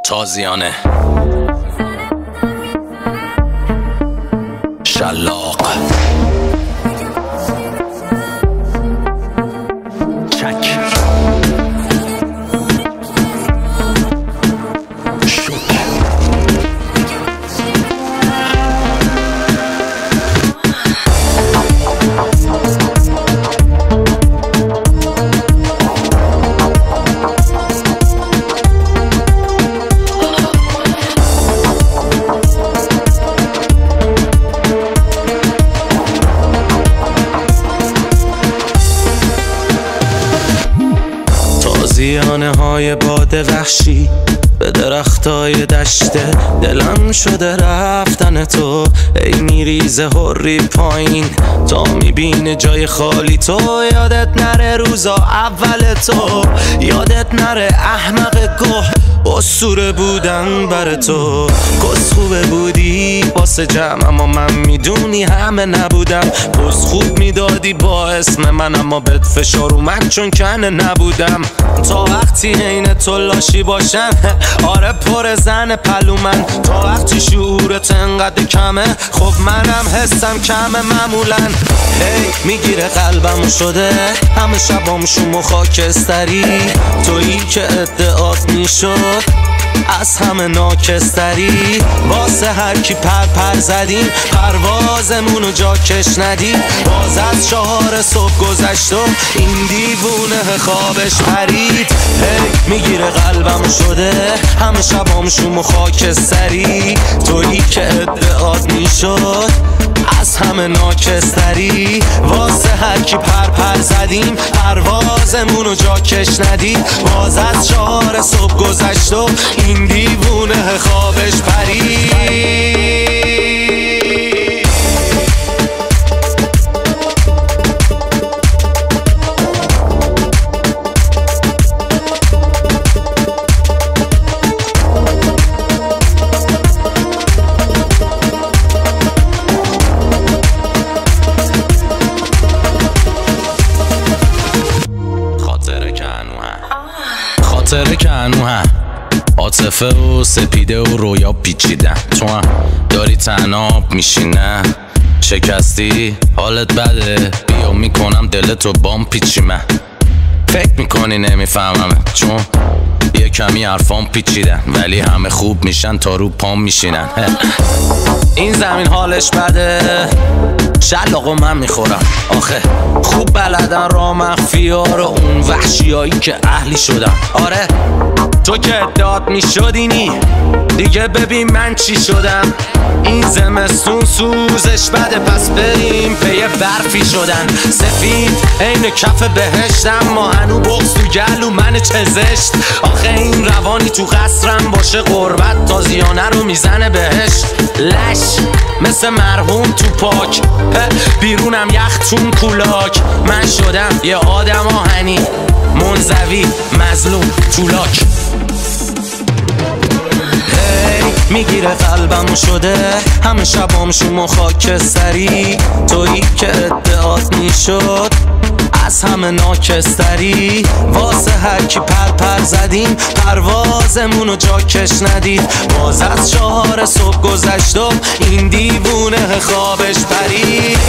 تازیانه شلاق چک تازیانه های باد وحشی به درختای دشته دلم شده رفتن تو ای میریزه هری پایین تا میبینه جای خالی تو یادت نره روزا اول تو یادت نره احمق گوه اسطوره بودن بر تو کس خوبه بودی واسه جمع اما من میدونی همه نبودم پس خوب میدادی با اسم من اما بد فشار اومد چون کنه نبودم تا وقتی عین تو لاشی باشم آره پر زن پلو من تا وقتی شعورت انقدر کمه خب منم حسم کمه معمولا هی میگیره قلبم شده همه شبام شوم خاکستری تویی که ادعات میشد از همه ناکستری واسه هر کی پر زدیم پروازمونو جا کش ندیم باز از 4 صبح گذشت و این دیوونه خوابش پرید هی میگیره قلبم شده همه شبام شوم و خاکستری تویی که ادعات میشد از همه ناکستری واسه هر کی پر زدیم پروازمونو جا کش ندیم باز از 4 صبح گذشت و این دیوونه خوابش پرید خاطره که هنوهم عاطفه و سپیده و رویا پیچیدن تو هم داری تناب میشینه شکستی حالت بده بیا میکنم دلتو بام پیچیمه فکر میکنی نمیفهممه چون یه کمی حرفام پیچیدن ولی همه خوب میشن تا رو پام میشینن این زمین حالش بده شلاقو من میخورم آخه خوب بلدن را مخفی ها رو اون وحشی هایی که اهلی شدن آره تو که ادعات میشدینی دیگه ببین من چی شدم این زمستون سوزش بده پس بریم پی برفی شدن سفید عین کف بهشتم ما هنو بغض تو گلو من چه زشت آخه این روانی تو قصرم باشه غربت تازیانه رو میزنه بهش لش مثل مرحوم تو پاک بیرونم یختون کولاک من شدم یه آدم آهنی منزوی مظلوم طولاک میگیره قلبم شده همه شبام شوم و خاکستری تویی که ادعات میشد از همه ناکستری واسه هر کی پر زدیم پروازمونو جا کش ندید باز از 4 صبح گذشت و این دیوونه خوابش پرید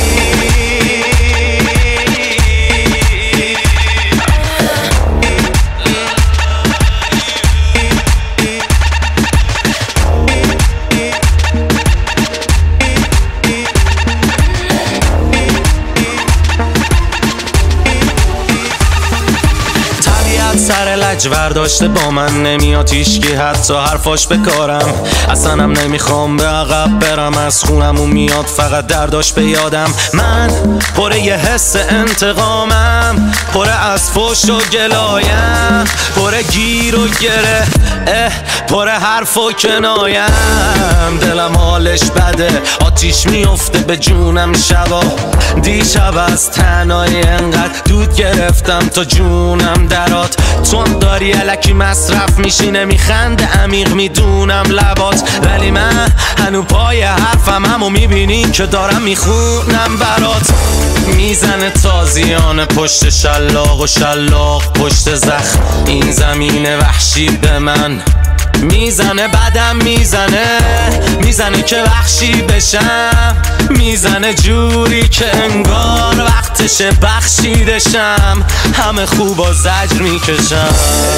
سر لجور داشته با من نمیاد هیچکی حتی حرفاش بکارم اصلا هم نمیخوام به عقب برم از خونمون میاد فقط درداش به یادم من پر یه حس انتقامم پر از فوش و گلایم پر گیر و گره پر حرف و کنایم دلم حالش بده آتیش میفته به جونم شبا دیشب از تنهایی انقدر دود گرفتم تا جونم درات تو هم داری الکی مصرف میشینه میخنده عمیق میدونم لبات ولی من هنو پای حرفم همو میبینی که دارم میخونم برات میزنه تازیانه پشت شلاق و شلاق پشت زخم این زمین وحشی به من میزنه بدم میزنه که وحشی بشم، میزنه جوری که انگار وقتش بخشیدشم، همه خوبا زجر میکشم.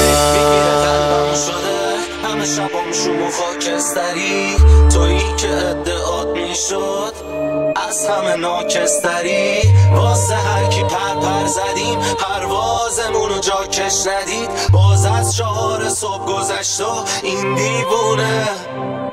همه شبام شوم و خاکستری، تویی که ادعات میشد از همه ناکستری، واسه هر کی پر زدیم پروازمونو جا کش ندید، باز از 4 صبح گذشت و این دیوونه